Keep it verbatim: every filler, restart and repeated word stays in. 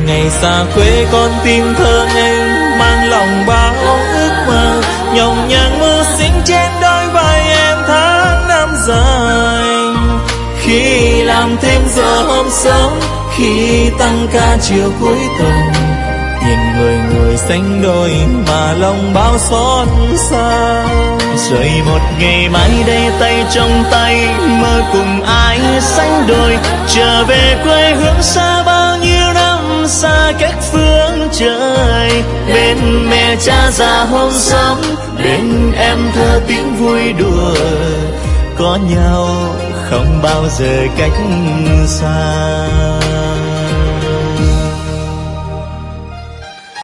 ngày xa quê con tim thơ ngây mang lòng bao ước mơ, nhọc nhằn mưu sinh trên đôi vai em tháng năm dài. Khi làm thêm giờ hôm sớm, khi tăng ca chiều cuối tuần, nhìn người người xanh đôi mà lòng bao xót xa. Rồi một ngày mai đây tay trong tay, mơ cùng ai sánh đôi, trở về quê hương xa bao nhiêu năm xa cách phương trời. Bên mẹ cha già hôm sớm, bên em thơ tiếng vui đùa, có nhau không bao giờ cách xa.